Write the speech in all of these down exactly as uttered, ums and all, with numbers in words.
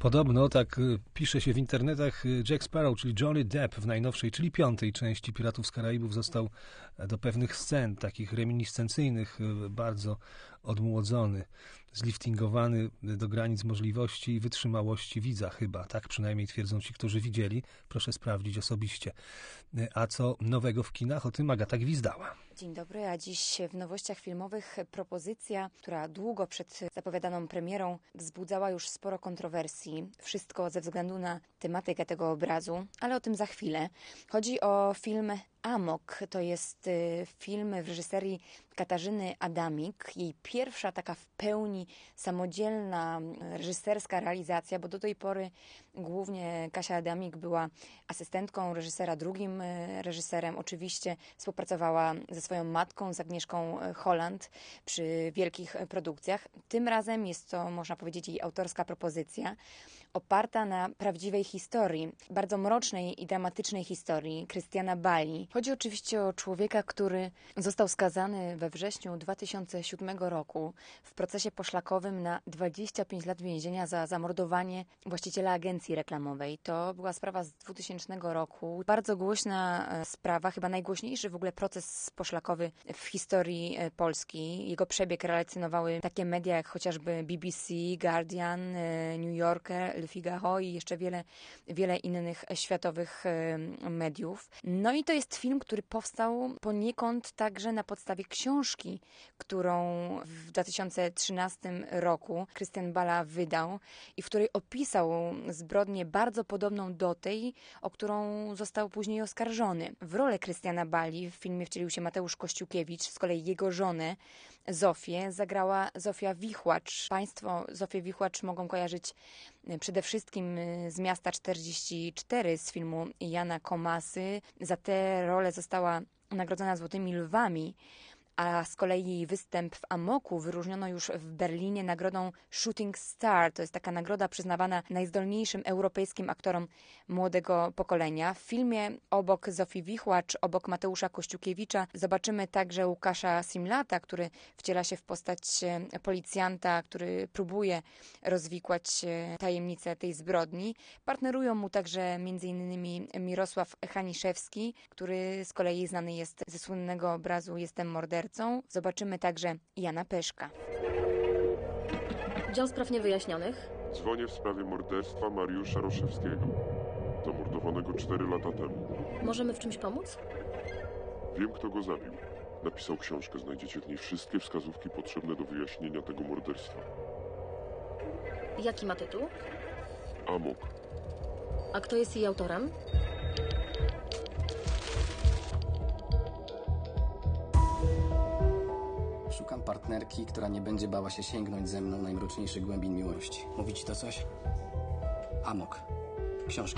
Podobno, tak pisze się w internetach, Jack Sparrow, czyli Johnny Depp w najnowszej, czyli piątej części Piratów z Karaibów został do pewnych scen, takich reminiscencyjnych, bardzo odmłodzony, zliftingowany do granic możliwości i wytrzymałości widza chyba. Tak przynajmniej twierdzą ci, którzy widzieli. Proszę sprawdzić osobiście. A co nowego w kinach? O tym Agata Gwizdała. Dzień dobry, a dziś w nowościach filmowych propozycja, która długo przed zapowiadaną premierą wzbudzała już sporo kontrowersji. Wszystko ze względu na tematykę tego obrazu, ale o tym za chwilę. Chodzi o film Amok. To jest film w reżyserii Katarzyny Adamik. Jej pierwsza taka w pełni samodzielna reżyserska realizacja, bo do tej pory głównie Kasia Adamik była asystentką reżysera, drugim reżyserem. Oczywiście współpracowała ze swoją matką, z Agnieszką Holland przy wielkich produkcjach. Tym razem jest to, można powiedzieć, jej autorska propozycja, oparta na prawdziwej historii, bardzo mrocznej i dramatycznej historii Krystiana Bali. Chodzi oczywiście o człowieka, który został skazany we wrześniu dwa tysiące siódmego roku w procesie poszlakowym na dwadzieścia pięć lat więzienia za zamordowanie właściciela agencji reklamowej. To była sprawa z dwutysięcznego roku. Bardzo głośna sprawa, chyba najgłośniejszy w ogóle proces poszlakowy w historii Polski. Jego przebieg relacjonowały takie media jak chociażby B B C, Guardian, New Yorker, Le Figaro i jeszcze wiele, wiele innych światowych mediów. No i to jest film, który powstał poniekąd także na podstawie książki, którą w dwa tysiące trzynastym roku Krystian Bala wydał i w której opisał zbrodnię bardzo podobną do tej, o którą został później oskarżony. W rolę Krystiana Bali w filmie wcielił się Mateusz Kościukiewicz, z kolei jego żonę Zofię zagrała Zofia Wichłacz. Państwo Zofię Wichłacz mogą kojarzyć przede wszystkim z Miasta czterdzieści cztery, z filmu Jana Komasy. Za tę rolę została nagrodzona Złotymi Lwami, a z kolei jej występ w Amoku wyróżniono już w Berlinie nagrodą Shooting Star. To jest taka nagroda przyznawana najzdolniejszym europejskim aktorom młodego pokolenia. W filmie obok Zofii Wichłacz, obok Mateusza Kościukiewicza zobaczymy także Łukasza Simlata, który wciela się w postać policjanta, który próbuje rozwikłać tajemnicę tej zbrodni. Partnerują mu także m.in. Mirosław Haniszewski, który z kolei znany jest ze słynnego obrazu Jestem mordercą. Zobaczymy także Jana Peszka. Dział spraw niewyjaśnionych. Dzwonię w sprawie morderstwa Mariusza Roszewskiego, zamordowanego cztery lata temu. Możemy w czymś pomóc? Wiem, kto go zabił. Napisał książkę, znajdziecie w niej wszystkie wskazówki potrzebne do wyjaśnienia tego morderstwa. Jaki ma tytuł? Amok. A kto jest jej autorem? Szukam partnerki, która nie będzie bała się sięgnąć ze mną najmroczniejszych głębin miłości. Mówi ci to coś? Amok. Książka.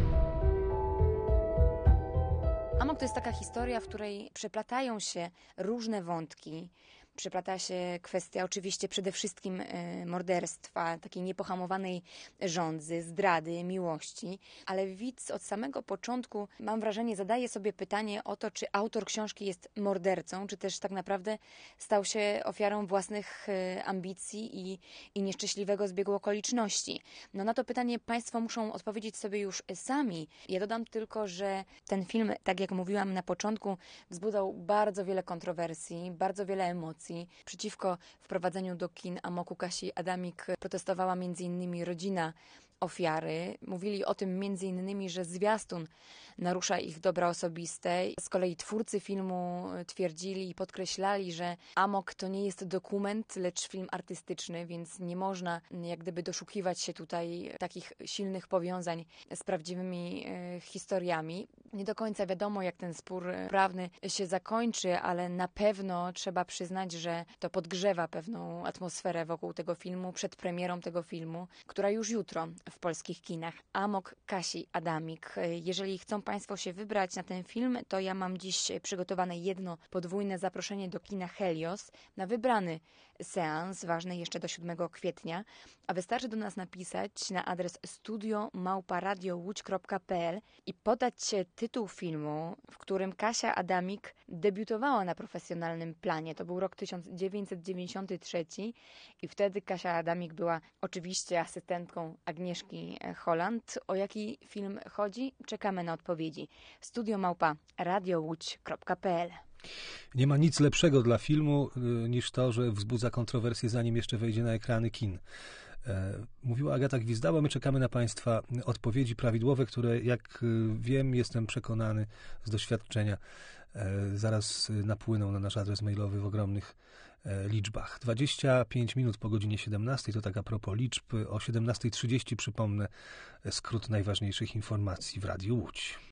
Amok to jest taka historia, w której przeplatają się różne wątki. Przeplata się kwestia oczywiście przede wszystkim y, morderstwa, takiej niepohamowanej żądzy, zdrady, miłości, ale widz od samego początku, mam wrażenie, zadaje sobie pytanie o to, czy autor książki jest mordercą, czy też tak naprawdę stał się ofiarą własnych y, ambicji i, i nieszczęśliwego zbiegu okoliczności. No na to pytanie państwo muszą odpowiedzieć sobie już sami. Ja dodam tylko, że ten film, tak jak mówiłam na początku, wzbudzał bardzo wiele kontrowersji, bardzo wiele emocji. Przeciwko wprowadzeniu do kin Amoku Kasi Adamik protestowała między innymi rodzina ofiary. Mówili o tym między innymi, że zwiastun narusza ich dobra osobiste. Z kolei twórcy filmu twierdzili i podkreślali, że Amok to nie jest dokument, lecz film artystyczny, więc nie można jak gdyby doszukiwać się tutaj takich silnych powiązań z prawdziwymi e, historiami. Nie do końca wiadomo, jak ten spór prawny się zakończy, ale na pewno trzeba przyznać, że to podgrzewa pewną atmosferę wokół tego filmu, przed premierą tego filmu, która już jutro w polskich kinach. Amok Kasi Adamik. Jeżeli chcą państwo się wybrać na ten film, to ja mam dziś przygotowane jedno podwójne zaproszenie do kina Helios na wybrany seans, ważny jeszcze do siódmego kwietnia, a wystarczy do nas napisać na adres studio małpa radio łódź kropka p l i podać tytuł filmu, w którym Kasia Adamik debiutowała na profesjonalnym planie. To był rok tysiąc dziewięćset dziewięćdziesiąty trzeci i wtedy Kasia Adamik była oczywiście asystentką Agnieszki Agnieszki Holland. O jaki film chodzi? Czekamy na odpowiedzi. Studio małpa radiołódź kropka pe el. Nie ma nic lepszego dla filmu niż to, że wzbudza kontrowersje, zanim jeszcze wejdzie na ekrany kin. Mówiła Agata Gwizdała, my czekamy na Państwa odpowiedzi prawidłowe, które, jak wiem, jestem przekonany z doświadczenia, zaraz napłyną na nasz adres mailowy w ogromnych liczbach. dwadzieścia pięć minut po godzinie siedemnastej, to tak a propos liczb, o siedemnasta trzydzieści przypomnę skrót najważniejszych informacji w Radiu Łódź.